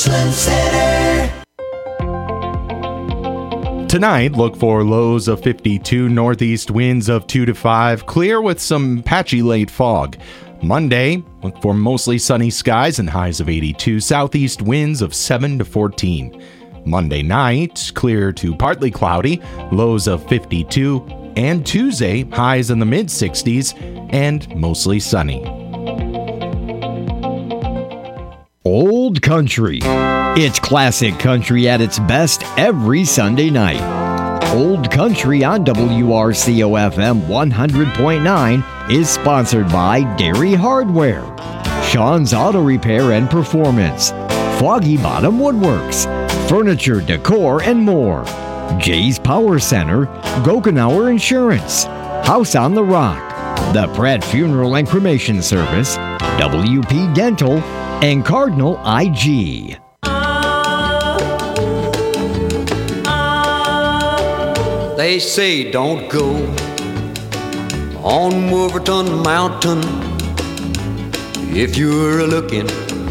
Richland Center. Tonight, look for lows of 52, northeast winds of 2 to 5, clear with some patchy late fog. Monday, look for mostly sunny skies and highs of 82, southeast winds of 7 to 14. Monday night, clear to partly cloudy, lows of 52, and Tuesday, highs in the mid-60s and mostly sunny. Old Country. It's classic country at its best every Sunday night. Old Country on WRCO-FM 100.9 is sponsored by Dairy Hardware, Sean's Auto Repair and Performance, Foggy Bottom Woodworks, Furniture Decor and more, Jay's Power Center, Gokenauer Insurance, House on the Rock, the Pratt Funeral and Cremation Service, WP Dental, and Cardinal IG. They say don't go on Wolverton Mountain if you're looking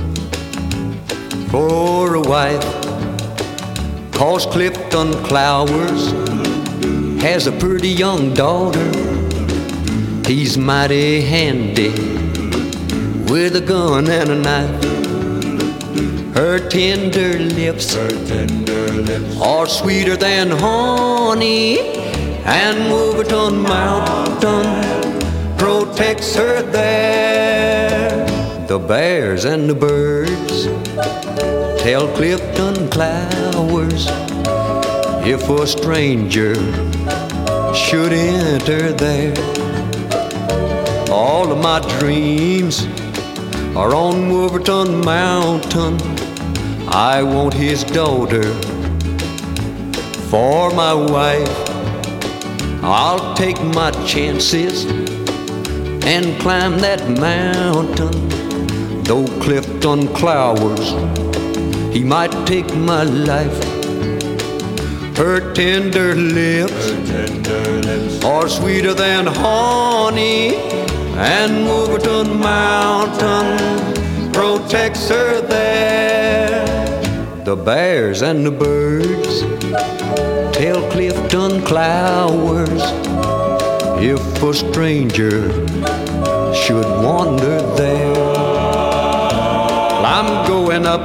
for a wife, 'cause Clifton Clowers has a pretty young daughter. He's mighty handy with a gun and a knife. Her tender lips are sweeter than honey, and Wolverton Mountain protects her there. The bears and the birds tell Clifton Clowers if a stranger should enter there. All of my dreams are on Wolverton Mountain. I want his daughter for my wife. I'll take my chances and climb that mountain. Though Clifton Clowers, he might take my life. Her tender lips are sweeter than honey, and Wolverton Mountain protects her there. The bears and the birds tell Clifton Clowers if a stranger should wander there. Well, I'm going up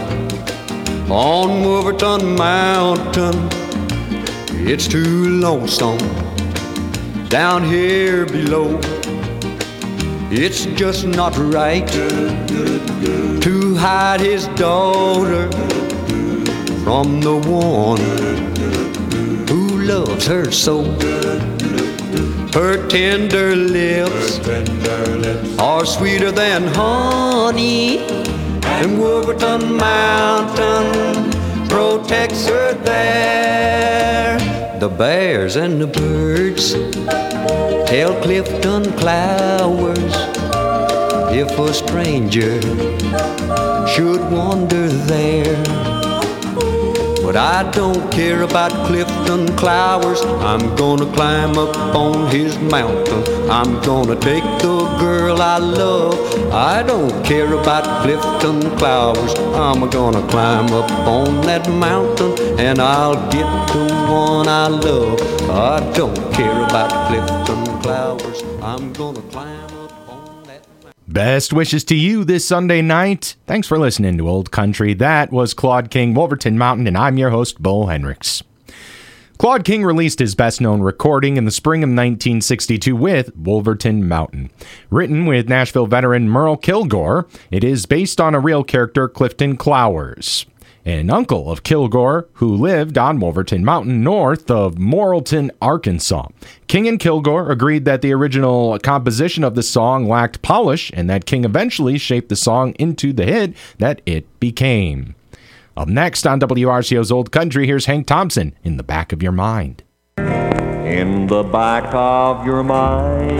on Wolverton Mountain. It's too lonesome down here below. It's just not right to hide his daughter from the one who loves her so. Her tender lips are sweeter than honey, and Wolverton Mountain protects her there. The bears and the birds tell Clifton Clowers if a stranger should wander there. But I don't care about Clifton Clowers. I'm gonna climb up on his mountain. I'm gonna take the girl I love. I don't care about Clifton Clowers. I'm gonna climb up on that mountain, and I'll get the one I love. I don't care about Clifton Clowers. I'm gonna climb up on that mountain. Best wishes to you this Sunday night. Thanks for listening to Old Country. That was Claude King, Wolverton Mountain, and I'm your host, Bo Henricks. Claude King released his best-known recording in the spring of 1962 with Wolverton Mountain. Written with Nashville veteran Merle Kilgore, it is based on a real character, Clifton Clowers, an uncle of Kilgore who lived on Wolverton Mountain north of Morrilton, Arkansas. King and Kilgore agreed that the original composition of the song lacked polish and that King eventually shaped the song into the hit that it became. Up next on WRCO's Old Country, here's Hank Thompson, In the Back of Your Mind. In the back of your mind,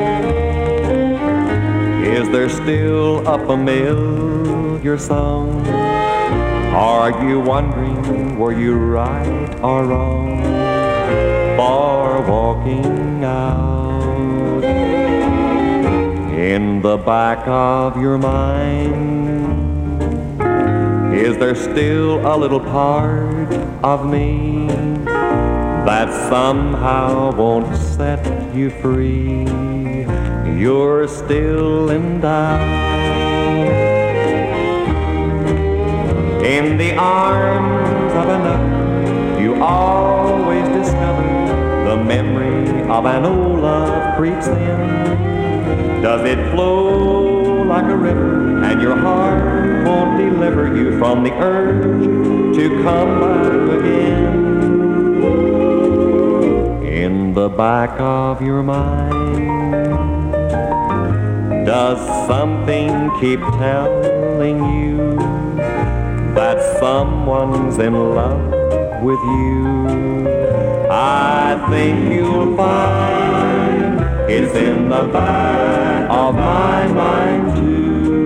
is there still a familiar song? Are you wondering, were you right or wrong for walking out? In the back of your mind, Is there still a little part of me that somehow won't set you free? You're still in doubt. In the arms of another, you always discover the memory of an old love creeps in. Does it flow like a river, and your heart won't deliver you from the urge to come back again? In the back of your mind, does something keep telling you that someone's in love with you? I think you'll find it's in the back of my mind too.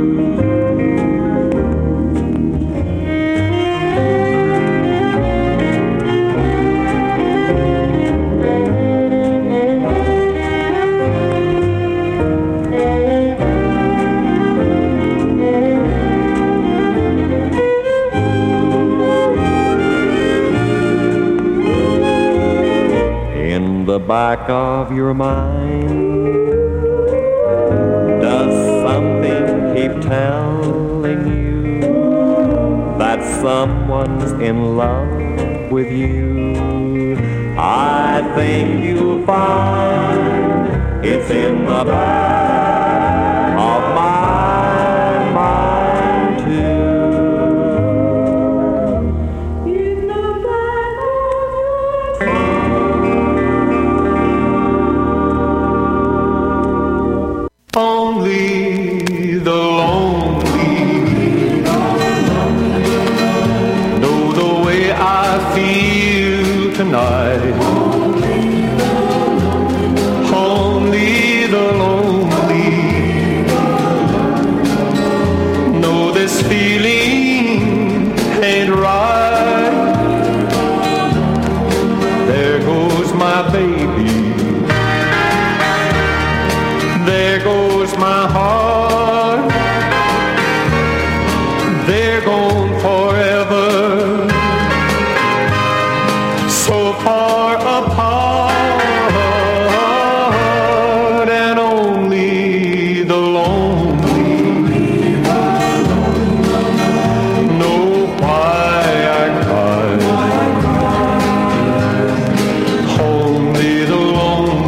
The back of your mind, does something keep telling you that someone's in love with you? I think you'll find it's in the back of my mind too. Only the lonely know the way I feel tonight. Only the lonely know this feeling ain't right. There goes my baby. There goes my heart, they're gone forever, so far apart, and only the lonely know why I cry. Only the lonely.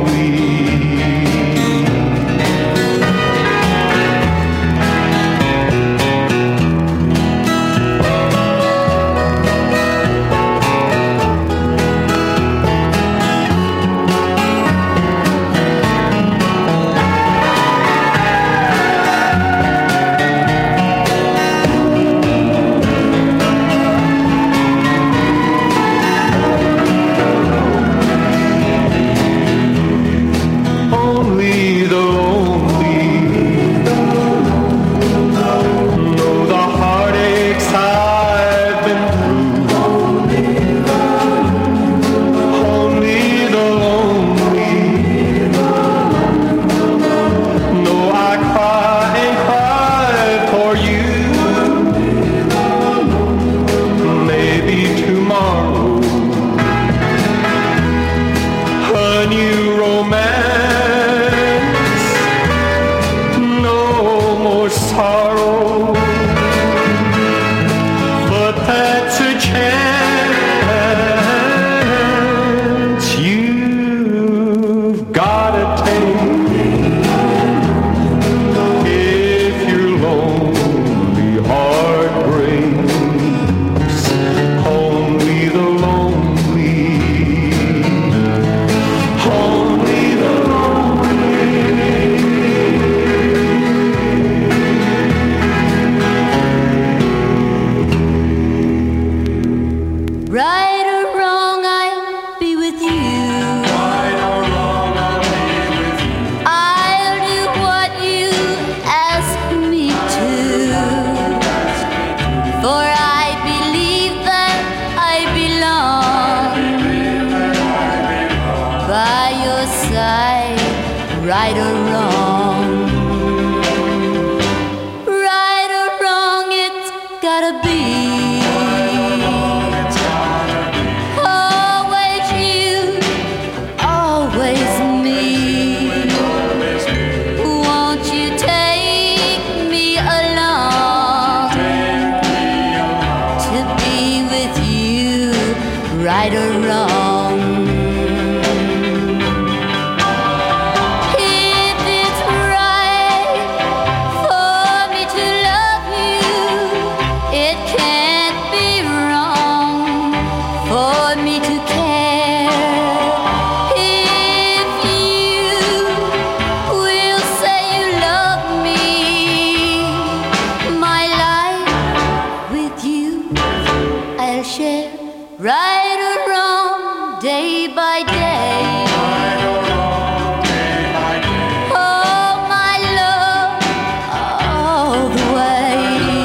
share right or wrong, day by day. Oh, my love, all the way.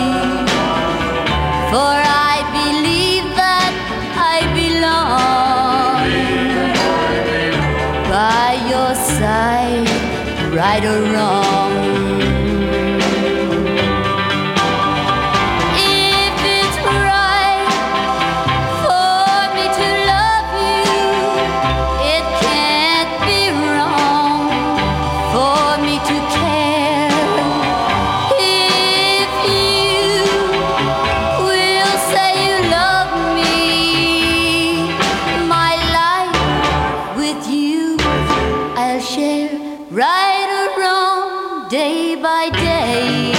For I believe that I belong by your side, right or wrong. Right or wrong, day by day.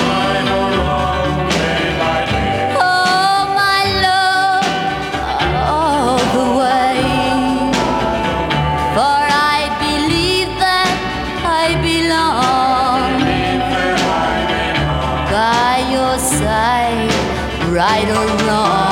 Oh, my love, all the way. For I believe that I belong by your side, right or wrong.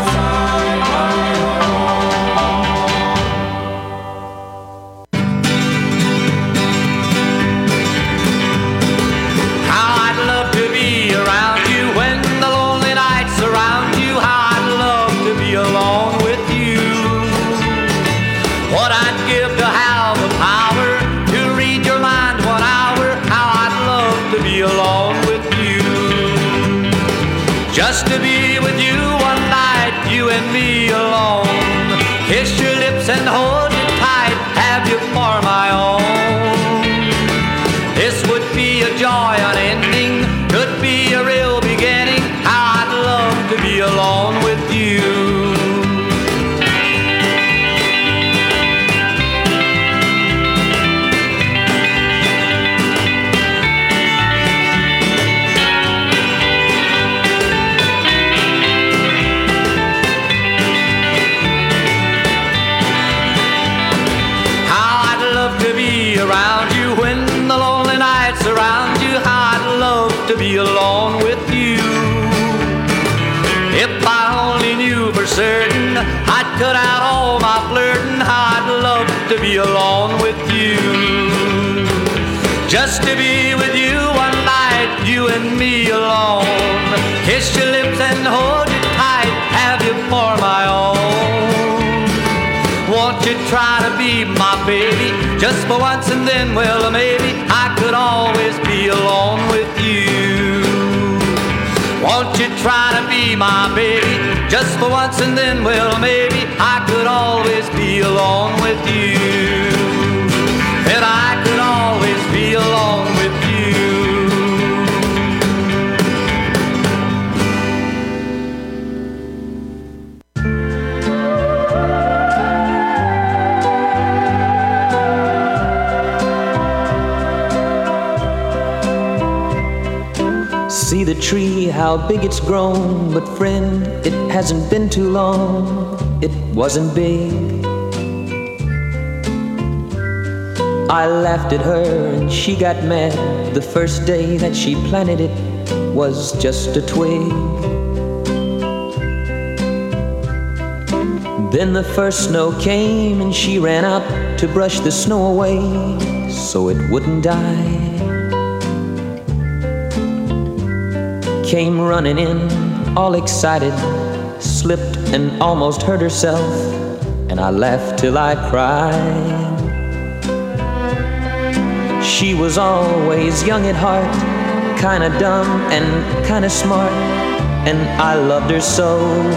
Just to be with you one night, you and me alone. Kiss your lips and hold you tight, have you for my own. This would be a joy unending, could be a real beginning. How I'd love to be alone with you. Around you when the lonely nights surround you, how I'd love to be alone with you. If I only knew for certain, I'd cut out all my flirting. How I'd love to be alone with you. Just to be with you one night, you and me alone. Kiss your lips and hold you tight, have you for my own. Won't you try to be my baby, just for once and then, well, maybe I could always be alone with you. Won't you try to be my baby, just for once and then, well, maybe I could always be alone with you. That I could always be alone with you. See the tree, how big it's grown. But friend, it hasn't been too long. It wasn't big. I laughed at her and she got mad. The first day that she planted it was just a twig. Then the first snow came and she ran out to brush the snow away so it wouldn't die. Came running in, all excited, slipped and almost hurt herself, and I laughed till I cried. She was always young at heart, kinda dumb and kinda smart, and I loved her so.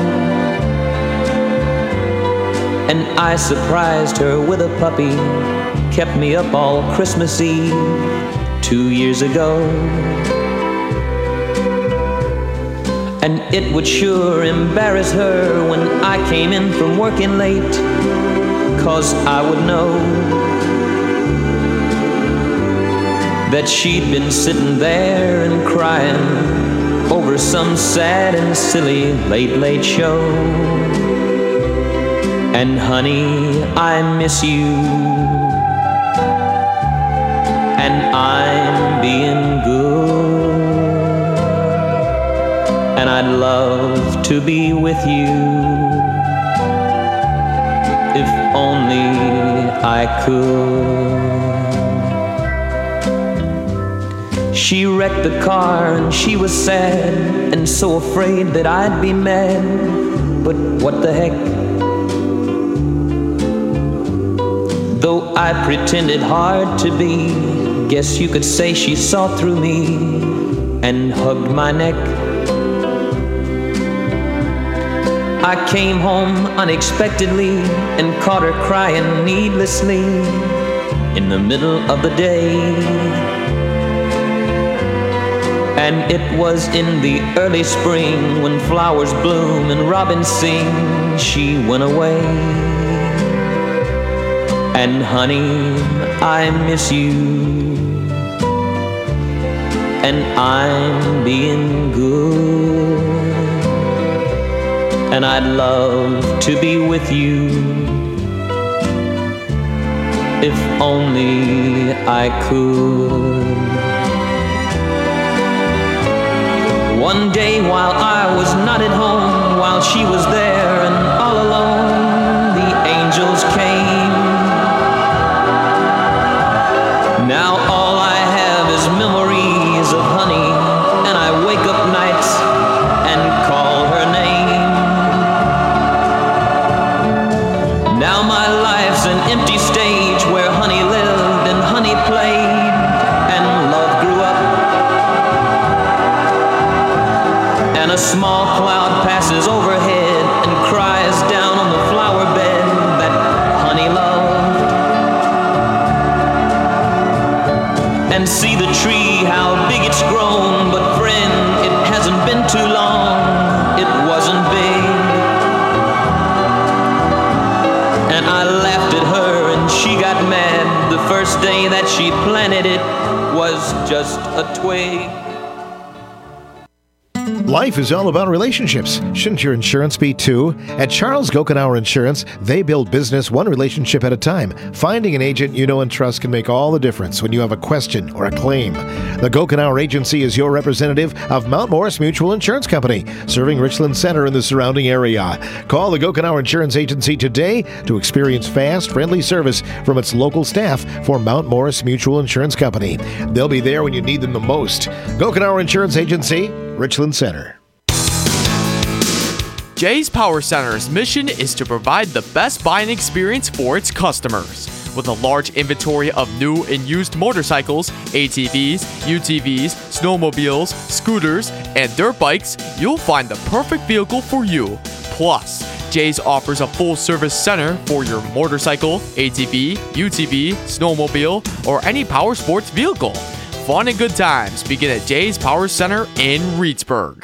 And I surprised her with a puppy, kept me up all Christmas Eve 2 years ago. And it would sure embarrass her when I came in from working late, 'cause I would know that she'd been sitting there and crying over some sad and silly late show. And honey, I miss you, and I'm being good, and I'd love to be with you if only I could. She wrecked the car and she was sad and so afraid that I'd be mad, but what the heck? Though I pretended hard to be, guess you could say she saw through me and hugged my neck. I came home unexpectedly and caught her crying needlessly in the middle of the day. And it was in the early spring when flowers bloom and robins sing, she went away. And honey, I miss you, and I'm being good, and I'd love to be with you if only I could. One day while I was not at home, while she was there and all alone, the angels came. Now all I have is memories of honey, and I wake up nights and call her name. Now my life's an empty stage where honey lived and honey played and love grew up. And a small cloud passes overhead and cries down on the flower bed that honey loved. And see the tree, how big it's grown, but friend, it hasn't been too long, it wasn't big. And I laughed at her and she got mad. The first day that she planted it was just a twig. Life is all about relationships. Shouldn't your insurance be too? At Charles Gokenauer Insurance, they build business one relationship at a time. Finding an agent you know and trust can make all the difference when you have a question or a claim. The Gokenauer Agency is your representative of Mount Morris Mutual Insurance Company, serving Richland Center and the surrounding area. Call the Gokenauer Insurance Agency today to experience fast, friendly service from its local staff for Mount Morris Mutual Insurance Company. They'll be there when you need them the most. Gokenauer Insurance Agency, Richland Center. Jay's Power Center's mission is to provide the best buying experience for its customers. With a large inventory of new and used motorcycles, ATVs, UTVs, snowmobiles, scooters, and dirt bikes, you'll find the perfect vehicle for you. Plus, Jay's offers a full-service center for your motorcycle, ATV, UTV, snowmobile, or any power sports vehicle. Fun and good times begin at Jay's Power Center in Reedsburg.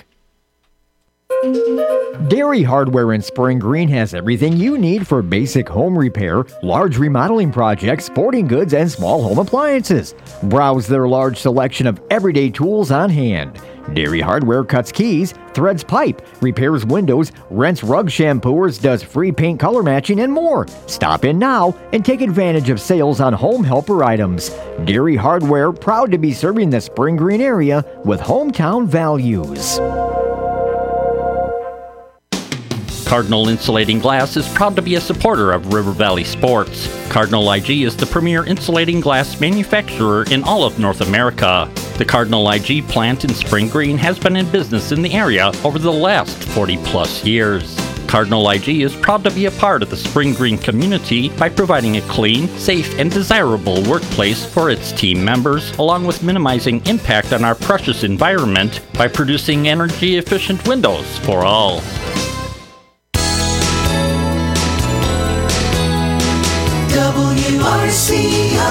Dairy Hardware in Spring Green has everything you need for basic home repair, large remodeling projects, sporting goods, and small home appliances. Browse their large selection of everyday tools on hand. Dairy Hardware cuts keys, threads pipe, repairs windows, rents rug shampooers, does free paint color matching, and more. Stop in now and take advantage of sales on home helper items. Dairy Hardware, proud to be serving the Spring Green area with hometown values. Cardinal Insulating Glass is proud to be a supporter of River Valley Sports. Cardinal IG is the premier insulating glass manufacturer in all of North America. The Cardinal IG plant in Spring Green has been in business in the area over the last 40-plus years. Cardinal IG is proud to be a part of the Spring Green community by providing a clean, safe, and desirable workplace for its team members, along with minimizing impact on our precious environment by producing energy-efficient windows for all. WRCO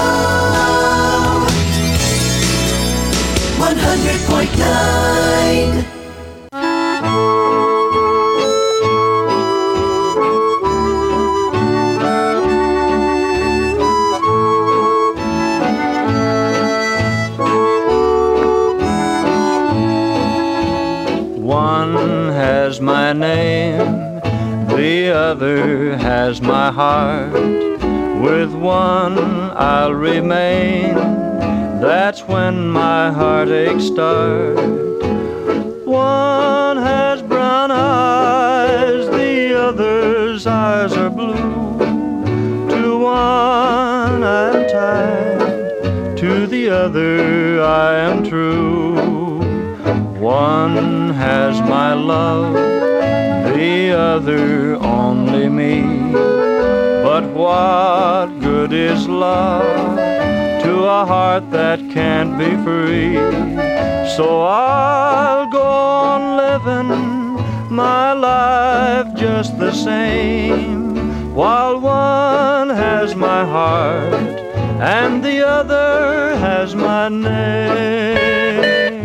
100.9. One has my name, the other has my heart. With one I'll remain, that's when my heartaches start. One has brown eyes, the other's eyes are blue. I am true. One has my love, the other only me. But what good is love to a heart that can't be free? So I'll go on living my life just the same, while one has my heart and the other has my name.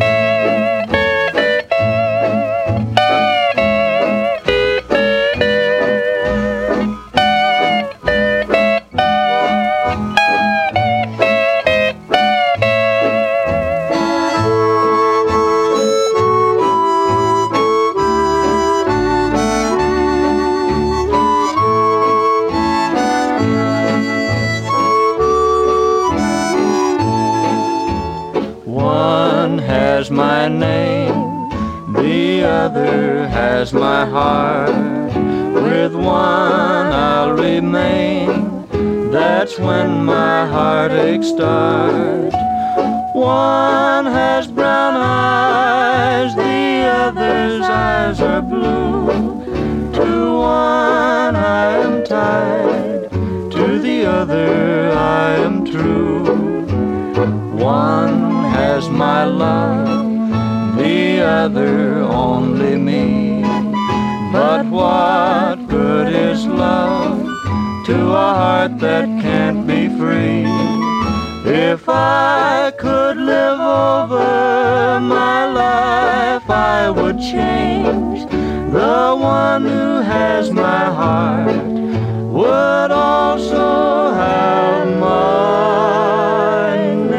My name, the other has my heart. With one I'll remain, that's when my heartache starts. One has brown eyes, the other's eyes are blue. To one I am tied, to the other I am true. One has my love, the other only me. But what good is love to a heart that can't be free? If I could live over my life, I would change. The one who has my heart would also have my name.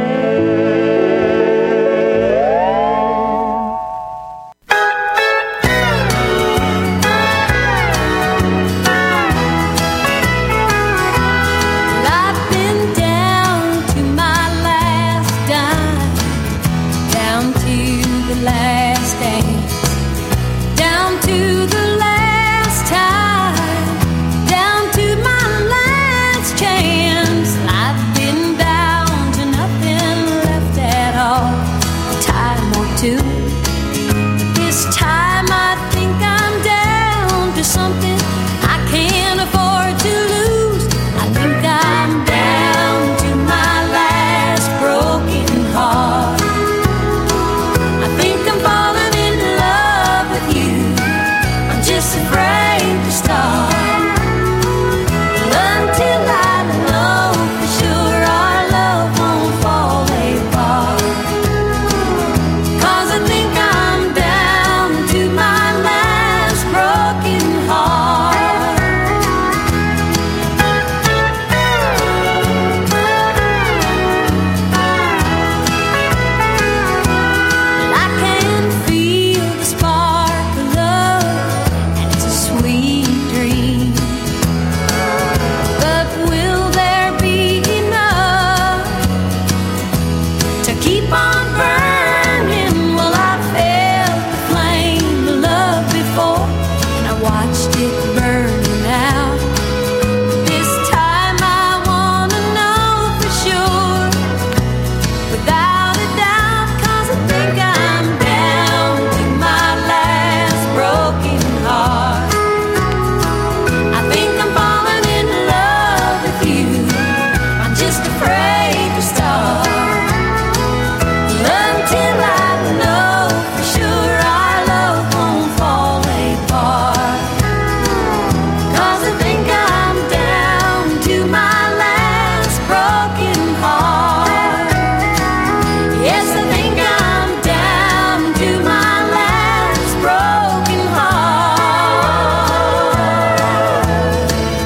I've been down to my last dime, down to the last dance, down to the last time, down to my last chance. I've been down to nothing left at all, a time or two. This time I think I'm down to something I can't afford to lose. I think I'm down to my last broken heart. I think I'm falling in love with you. I'm just afraid to start until I know for sure our love won't fall apart. 'Cause I think I'm down to my last broken heart. I can feel the spark of love, and it's a sweet dream. But will there be enough to keep on burning? Well, I felt the flame of love before, and I watched it burning out. This time I wanna know for sure, without a doubt, 'cause I think I'm down to my last broken heart. I think I'm falling in love with you. I'm just afraid to start until I know for sure our love won't fall apart. 'Cause I think I'm down to my last broken heart. Yes, I think I'm down to my last broken heart.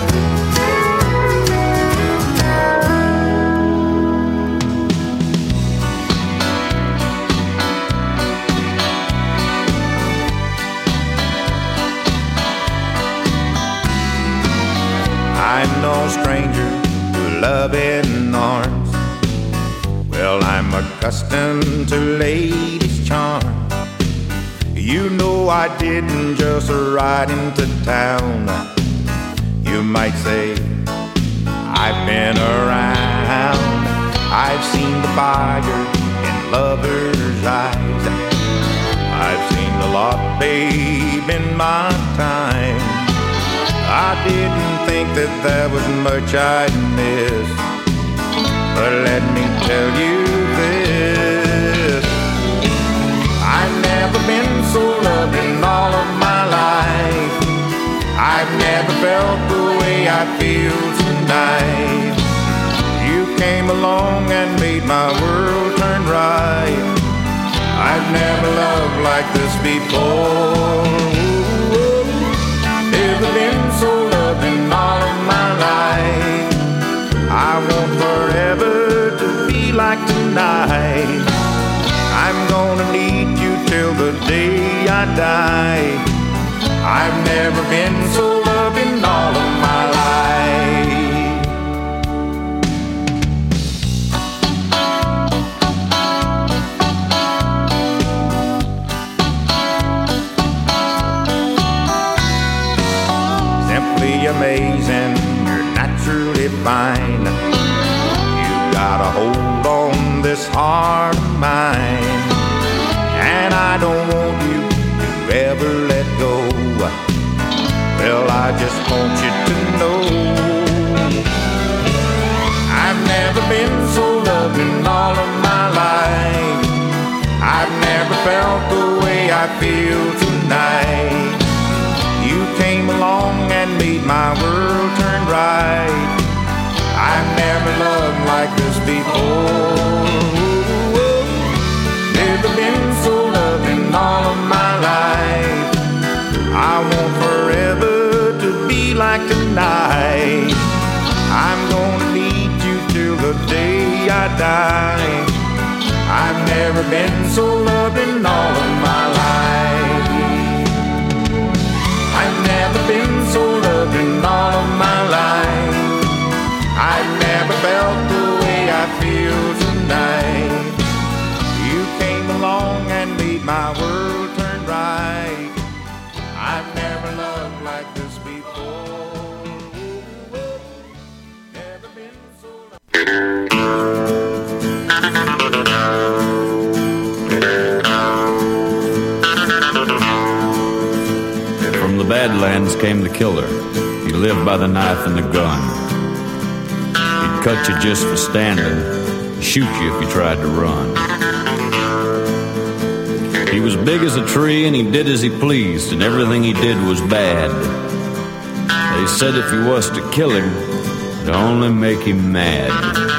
I'm no stranger to loving arms. Well, I'm accustomed to ladies' charm. You know I didn't just ride into town. You might say I've been around. I've seen the buyer and lover's eyes. I've seen a lot, babe, in my time. I didn't think that there was much I'd miss, but let me tell you this: I've never been so loved in all of my life. I've never felt the way I feel tonight. You came along and made my world turn right. I've never loved like this before. Never been so loved in all of my life. I want forever to be like tonight. I'm gonna need you till the day I die. I've never been so loved in all of my life. Simply amazing, you're naturally fine. You got a hold on this heart of mine, and I don't want you to ever let go. Well, I just want you to know I've never been so loved in all of my life. I've never felt the way I feel tonight. You came along and made my world turn right. I've never loved like this before. Never been so loved in all of my life. I want forever to be like tonight. I'm gonna need you till the day I die. I've never been so loved in all of my life. I've never been so loved in all of my life. I've never felt the way I feel tonight. You came along and made my world turn right. I've never loved like this before. Never been so From the Badlands came the killer. He lived by the knife and the gun. He'd cut you just for standing, shoot you if you tried to run. He was big as a tree and he did as he pleased, and everything he did was bad. They said if he was to kill him, it'd only make him mad.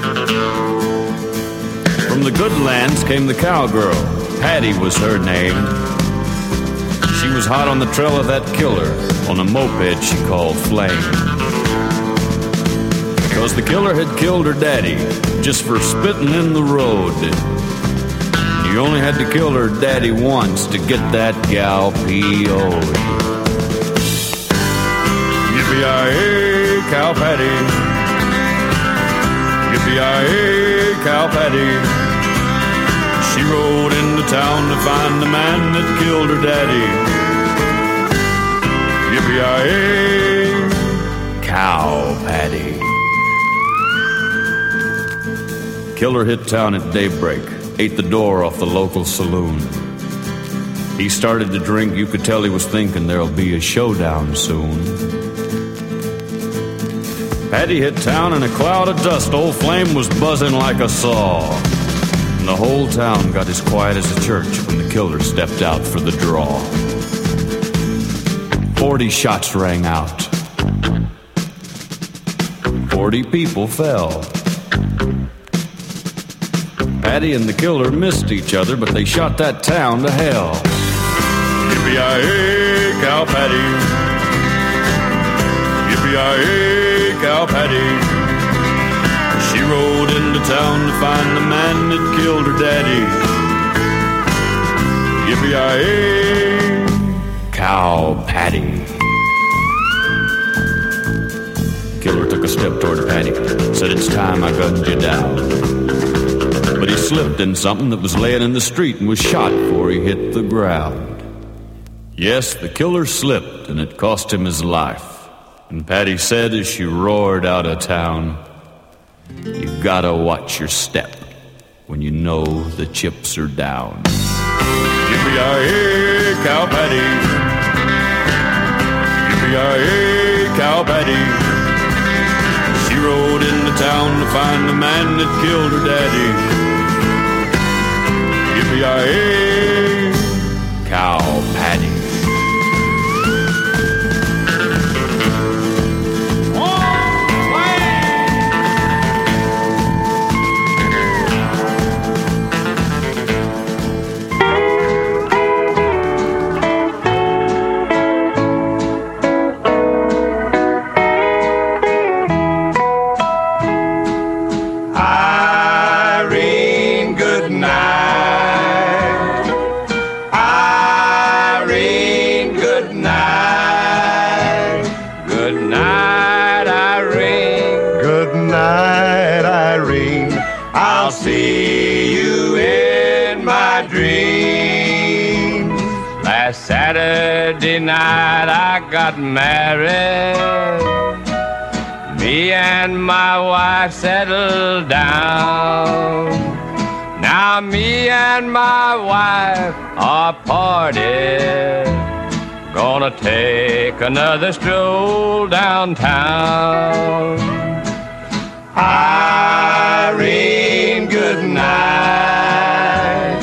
From the good lands came the cowgirl. Patty was her name. She was hot on the trail of that killer, on a moped she called Flame. Because the killer had killed her daddy just for spitting in the road. You only had to kill her daddy once to get that gal PO'd. Yippee-yi-yay, cow Patty. Yippee-yi-yay, cow Patty. She rode into town to find the man that killed her daddy. Yippee-yi-yay, cow Patty. Killer hit town at daybreak. Ate the door off the local saloon. He started to drink. You could tell he was thinking there'll be a showdown soon. Patty hit town in a cloud of dust. Old Flame was buzzing like a saw. And the whole town got as quiet as a church when the killer stepped out for the draw. 40 shots rang out. 40 people fell. Patty and the killer missed each other, but they shot that town to hell. Yippee-yi-yay, cow Patty. Yippee-yi-yay, cow Patty. She rode into town to find the man that killed her daddy. Yippee-yi-yay, cow Patty. Killer took a step toward Patty, said, "It's time I gunned you down." But he slipped in something that was laying in the street and was shot before he hit the ground. Yes, the killer slipped, and it cost him his life. And Patty said as she roared out of town, "You gotta watch your step. when you know the chips are down. Yippee-yi-hey, cow patty. Yippee-yi-hey, cow patty. She rode into town to find the man that killed her daddy. Yippee-yi-hey, cow patty. Irene, good night. Irene, good night. Good night, Irene. Good night, Irene. I'll see you in my dreams. Last Saturday night I got married. Me and my wife settled down. Now me and my wife are parted. Gonna take another stroll downtown. Irene, good night.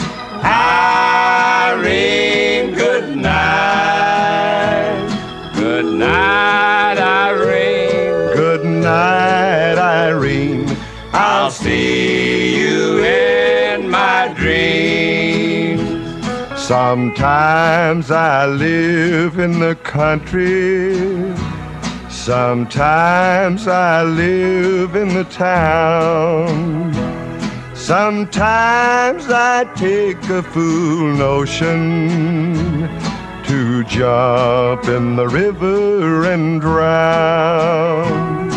Irene, good night. Good night, Irene. Good night, Irene. I'll see you in my dreams. Sometimes I live in the country. Sometimes I live in the town. Sometimes I take a fool notion to jump in the river and drown.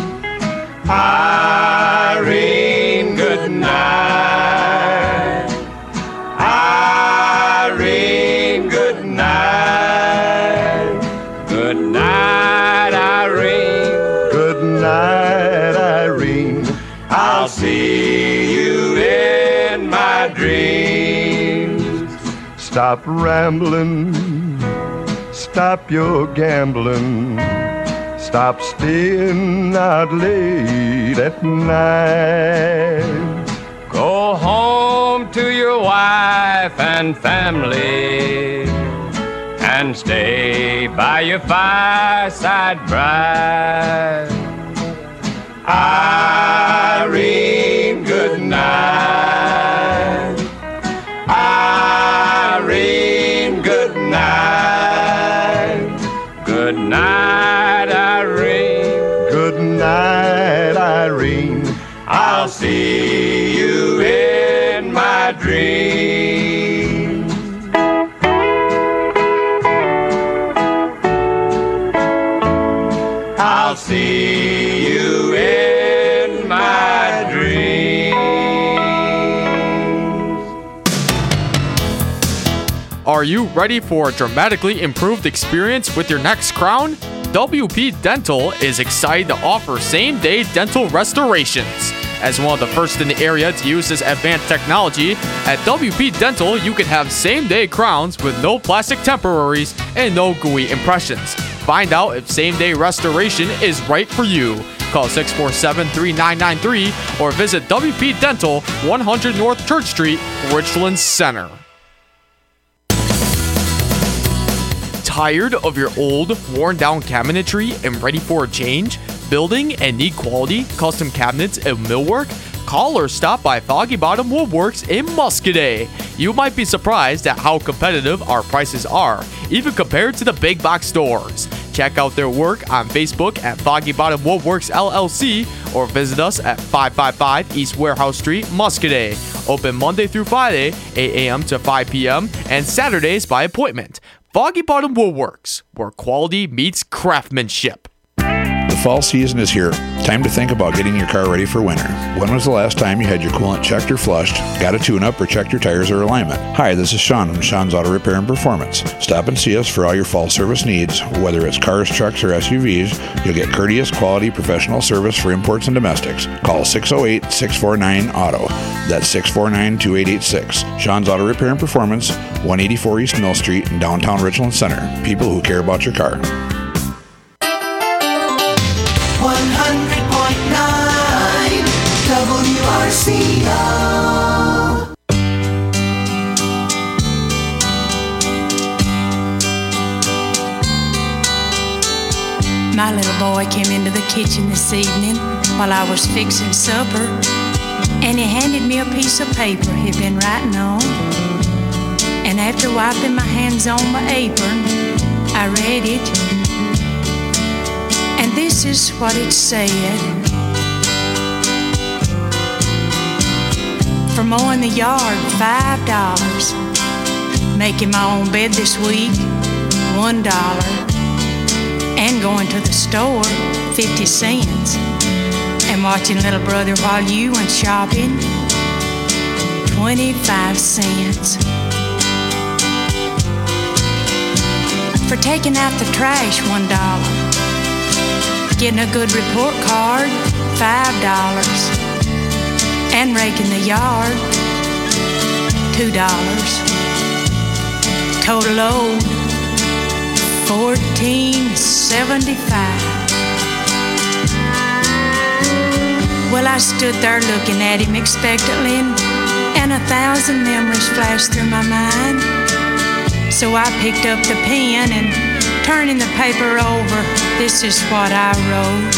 Irene, good night. Irene, good night. Good night, Irene. Good night, Irene. I'll see you in my dreams. Stop rambling. Stop your gambling. Stop staying out late at night. Go home to your wife and family and stay by your fireside bride. Irene, good night. Irene, good night. Good night, Irene. Good night, Irene. I'll see you in my dreams. I'll see you in my dreams. Are you ready for a dramatically improved experience with your next crown? WP Dental is excited to offer same-day dental restorations. As one of the first in the area to use this advanced technology, at WP Dental you can have same-day crowns with no plastic temporaries and no gooey impressions. Find out if same-day restoration is right for you. Call 647-3993 or visit WP Dental, 100 North Church Street, Richland Center. Tired of your old, worn-down cabinetry and ready for a change? Building and need quality, custom cabinets and millwork? Call or stop by Foggy Bottom Woodworks in Muscadet. You might be surprised at how competitive our prices are, even compared to the big box stores. Check out their work on Facebook at Foggy Bottom Woodworks LLC or visit us at 555 East Warehouse Street, Muscadet. Open Monday through Friday, 8 a.m. to 5 p.m. and Saturdays by appointment. Foggy Bottom Woodworks, where quality meets craftsmanship. The fall season is here. Time to think about getting your car ready for winter. When was the last time you had your coolant checked or flushed, got a tune-up, or checked your tires or alignment? Hi, this is Sean from Sean's Auto Repair and Performance. Stop and see us for all your fall service needs. Whether it's cars, trucks, or SUVs, you'll get courteous, quality, professional service for imports and domestics. Call 608-649-AUTO. That's 649-2886. Sean's Auto Repair and Performance, 184 East Mill Street in downtown Richland Center. People who care about your car. 100.9 WRCO. My little boy came into the kitchen this evening while I was fixing supper, and he handed me a piece of paper he'd been writing on. And after wiping my hands on my apron, I read it. And this is what it said. For mowing the yard, $5. Making my own bed this week, $1. And going to the store, 50 cents. And watching little brother while you went shopping, 25 cents. For taking out the trash, $1. Getting a good report card, $5. And raking the yard, $2. Total owed, $14.75. Well, I stood there looking at him expectantly, and 1,000 memories flashed through my mind. So I picked up the pen and, turning the paper over, this is what I wrote.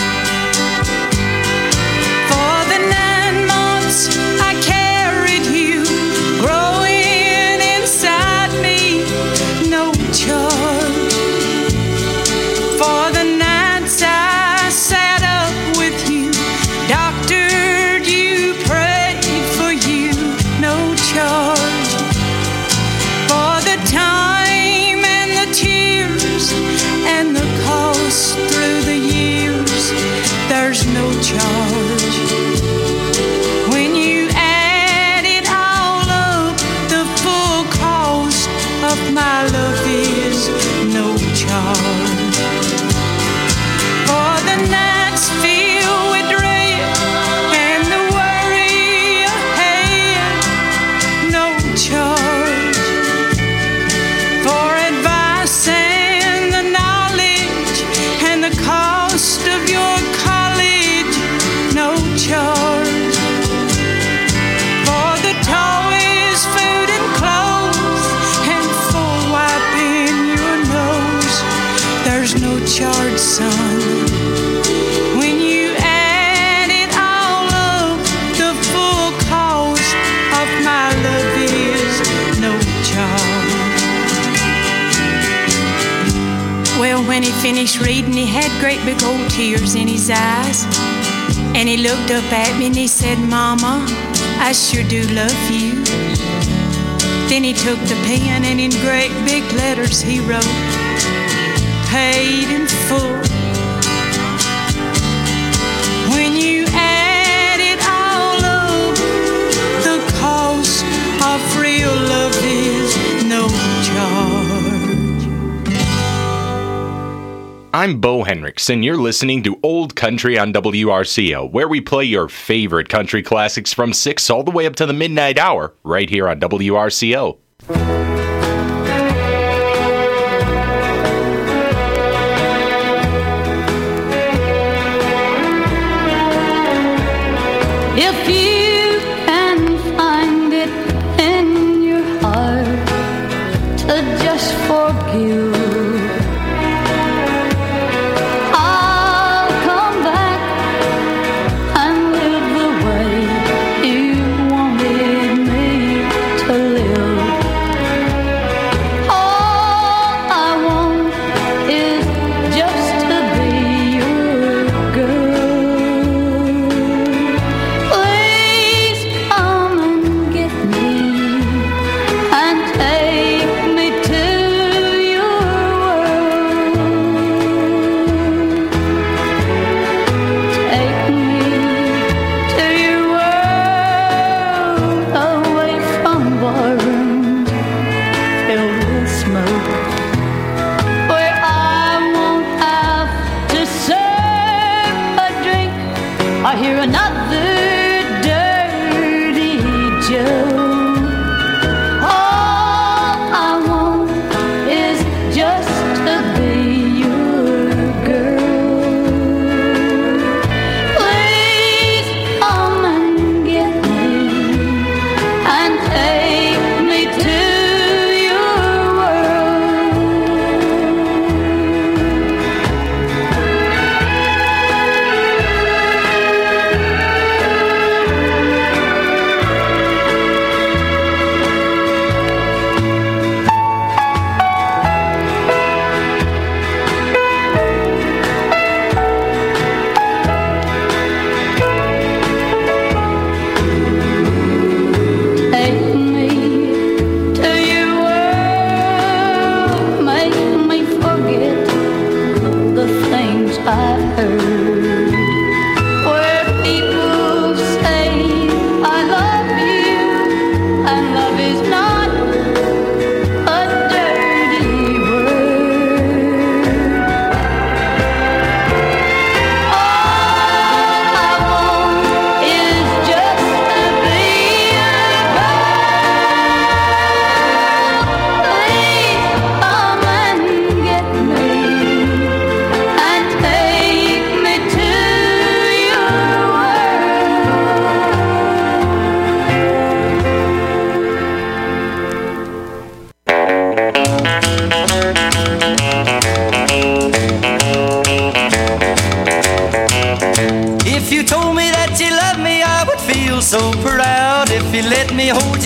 For the 9 months I carried you, growing inside me, no charge. For the nights I sat up with you, doctored you, prayed for you, no charge. For the time and the tears and the cost through the years, there's no charge. When you add it all up, the full cost of my love is no charge. For the nights filled with dread and the worry ahead, no charge. For advice and the knowledge and the cost of your college, no charge. For the toys, food and clothes, and for wiping your nose, there's no charge, son. When you add it all up, the full cost of my love is no charge. Well, when he finished reading, he had great big old tears in his eyes. And he looked up at me and he said, Mama, I sure do love you. Then he took the pen and in great big letters he wrote, paid in full. When you add it all up, the cost of real love is no charge. I'm Bo Henricks, and you're listening to Old Country on WRCO, where we play your favorite country classics from 6 all the way up to the midnight hour, right here on WRCO. If you can find it in your heart to just forgive, I'll come back and live the way you wanted me to live. All I want is just to be your girl. Please come and get me and take me to your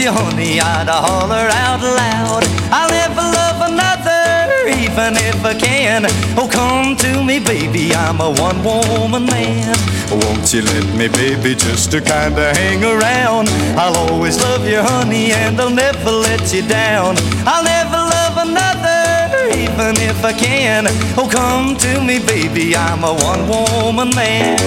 you, honey, I'd holler out loud. I'll never love another, even if I can. Oh, come to me, baby, I'm a one-woman man. Won't you let me, baby, just to kinda hang around? I'll always love you, honey, and I'll never let you down. I'll never love another, even if I can. Oh, come to me, baby, I'm a one-woman man.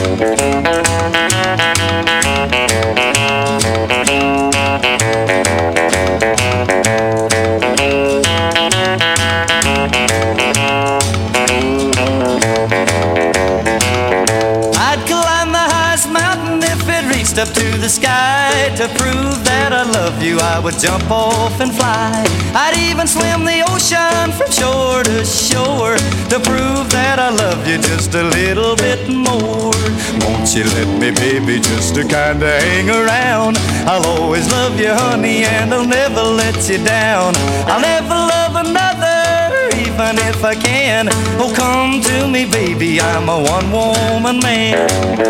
I'd climb the highest mountain if it reached up to the sky. To prove that I love you, I would jump off and fly. I'd even swim the ocean from shore to shore to prove that I love you just a little bit more. Won't you let me, baby, just to kinda hang around? I'll always love you, honey, and I'll never let you down. I'll never love another, even if I can. Oh, come to me, baby, I'm a one-woman man.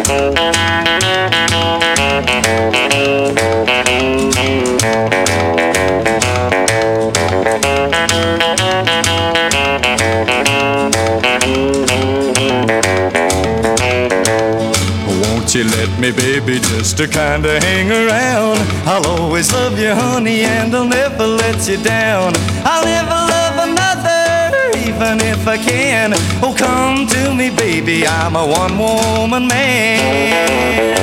Won't you let me, baby, just to kinda hang around? I'll always love you, honey, and I'll never let you down. I'll never love another, even if I can. Oh, come to me, baby, I'm a one-woman man.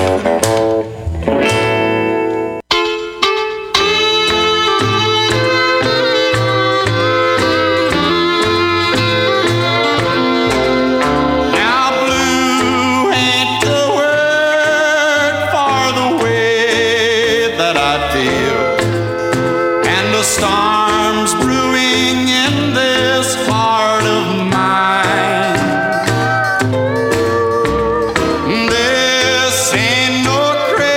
Storms brewing in this heart of mine. This ain't no crazy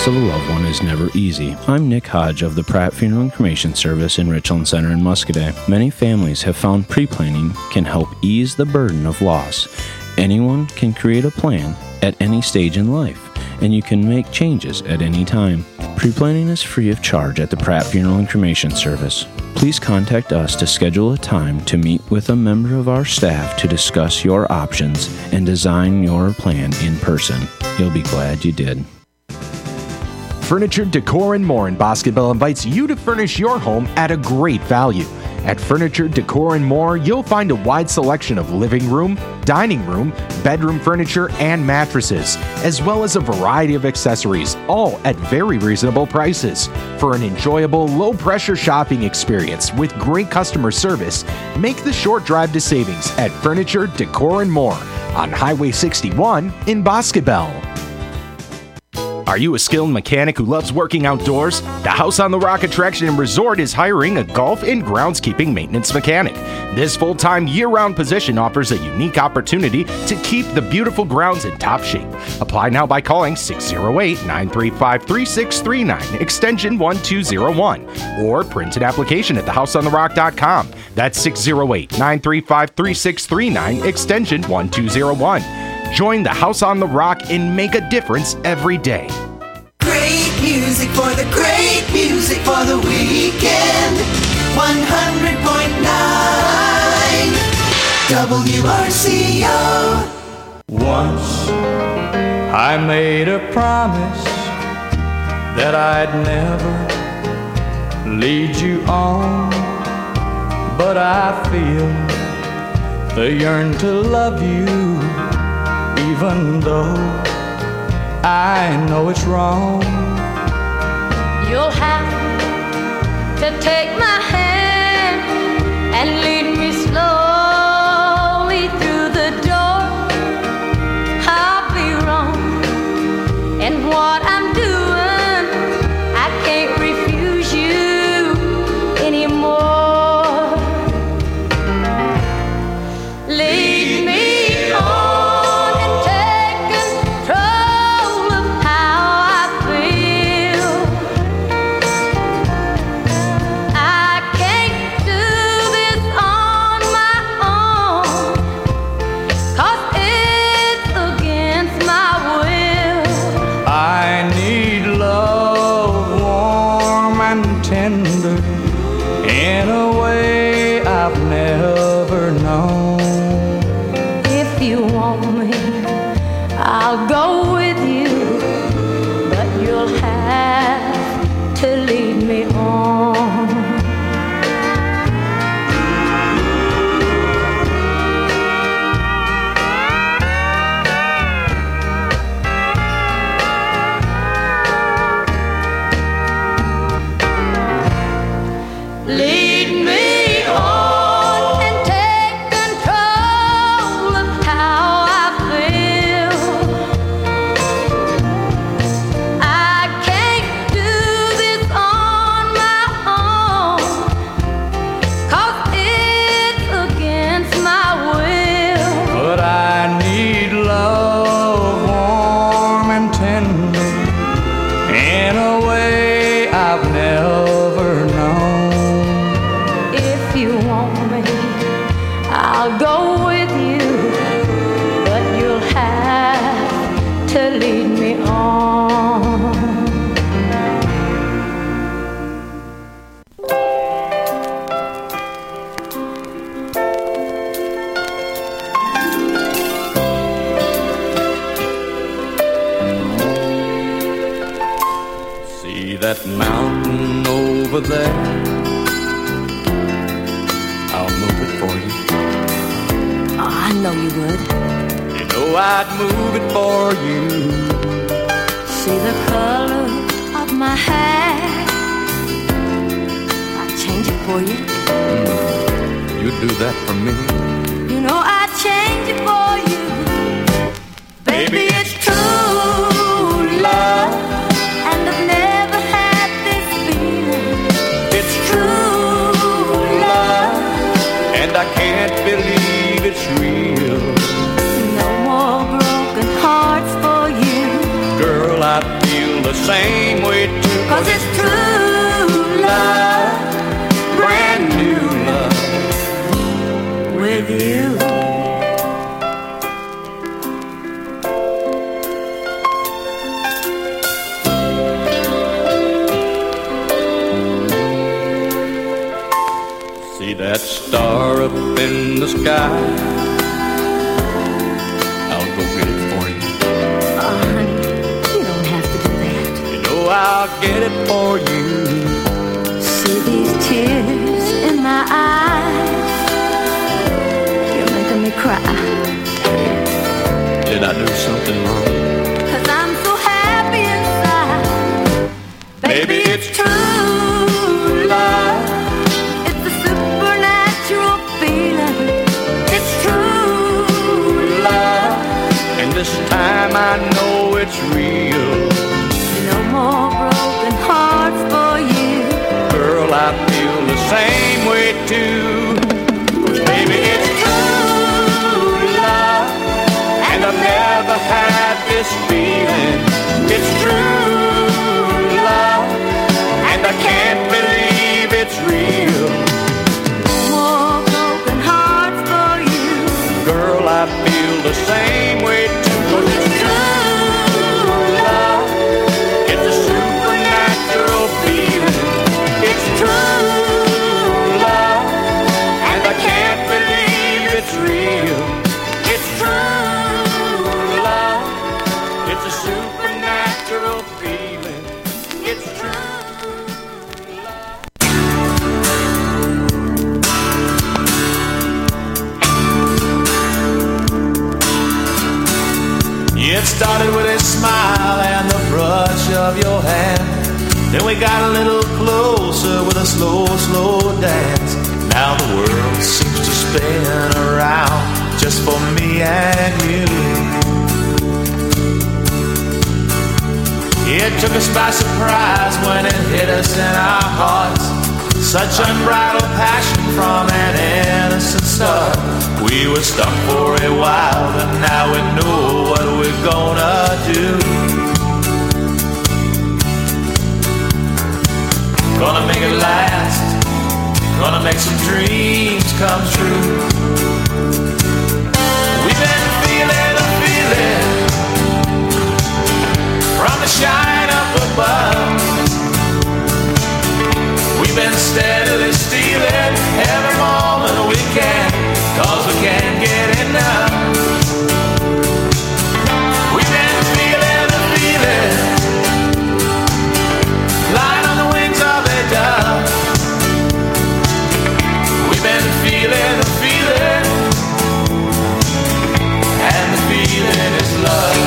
loss of a loved one is never easy. I'm Nick Hodge of the Pratt Funeral and Cremation Service in Richland Center in Muscoda. Many families have found pre-planning can help ease the burden of loss. Anyone can create a plan at any stage in life, and you can make changes at any time. Pre-planning is free of charge at the Pratt Funeral and Cremation Service. Please contact us to schedule a time to meet with a member of our staff to discuss your options and design your plan in person. You'll be glad you did. Furniture, Decor, and More in Bosqueville invites you to furnish your home at a great value. At Furniture, Decor, and More, you'll find a wide selection of living room, dining room, bedroom furniture, and mattresses, as well as a variety of accessories, all at very reasonable prices. For an enjoyable, low-pressure shopping experience with great customer service, make the short drive to savings at Furniture, Decor, and More on Highway 61 in Bosqueville. Are you a skilled mechanic who loves working outdoors? The House on the Rock Attraction and Resort is hiring a golf and groundskeeping maintenance mechanic. This full-time, year-round position offers a unique opportunity to keep the beautiful grounds in top shape. Apply now by calling 608-935-3639, extension 1201, or print an application at thehouseontherock.com. That's 608-935-3639, extension 1201. Join the House on the Rock and make a difference every day. Great music for the great music for the weekend. 100.9 WRCO. Once I made a promise that I'd never lead you on, but I feel the yearn to love you, even though I know it's wrong. You'll have to take my hand and lead me slowly through the door. I'll be wrong in what I'm doing. I can't refuse you anymore. Lead me on and take control of how I feel. I can't do this on my own, 'cause it's against my will. I need love warm and tender in a way I've never known. If you want me, I'll go with you, but you'll have to lead me on. Lead me on and take control of how I feel. I can't do this on my own, 'cause it's against my will. But I need love warm and tender in a way I've never known. If you want me, I'll go with you, but you'll have to lead me on. See that mountain over there? I'll move it for you. Oh, I know you would. You know I'd move it for you. See the color of my hair, I'd change it for you. You'd do that for me. You know I'd change it for you. Baby, it's true love, and I've never had this feeling. It's true love, and I can't believe it's real. No more broken hearts for you. Girl, I feel the the same way too. 'Cause it's true love, brand new love with you. See that star up in the sky? I'll go get it for you. Honey, you don't have to do that. You know I'll get it for you. See these tears in my eyes? You're making me cry. Did I do something wrong? 'Cause I'm so happy inside. Baby, it's true love. It's a supernatural feeling. It's true love. And this time I know it's real. No more broken hearts for you. Girl, I feel the same way too. 'Cause baby, it's true love. And I've never had this feeling. It's true love. And I can't believe it's real. More broken hearts for you. Girl, I feel the same way too. 'Cause it's true love. It's a supernatural feeling. It's true love. And I can't believe it's real. It's true love. It's a supernatural feeling. It's true. It started with a smile and the brush of your hand. Then we got a little closer with a slow, slow dance. Now the world seems to spin around just for me and you. It took us by surprise when it hit us in our hearts. Such unbridled passion from an innocent start. We were stuck for a while, but now we know what we're gonna do. Gonna make it last. Gonna make some dreams come true. We've been feeling a feeling from the shine up above. We've been steadily stealing every moment we can, 'cause we can't get enough. We've been feeling the feeling, flying on the wings of a dove. We've been feeling the feeling, and the feeling is love.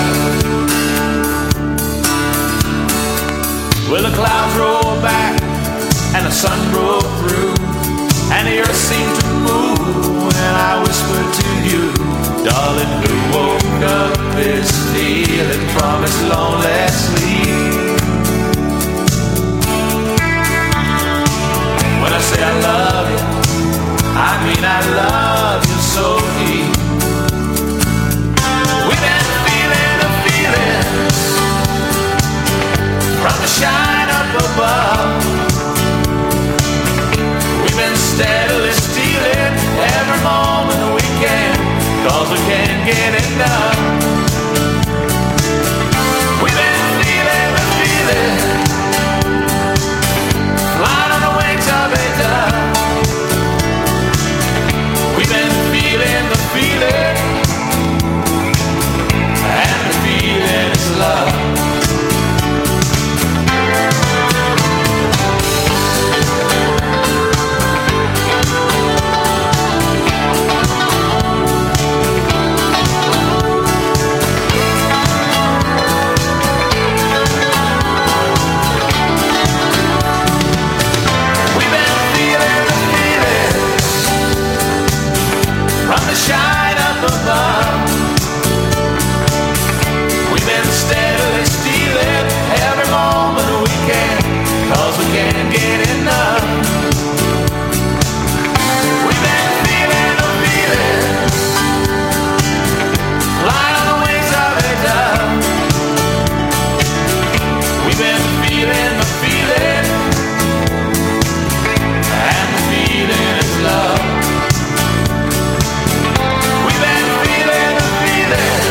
Well, the clouds roll back and the sun broke through, and the earth seemed to move when I whispered to you, darling, who woke up this feeling from its lonely sleep. When I say I love you, I mean I love you so deep. We've been feeling the feeling from the shine up above. We've been steadily stealing every moment we can, 'cause we can't get enough.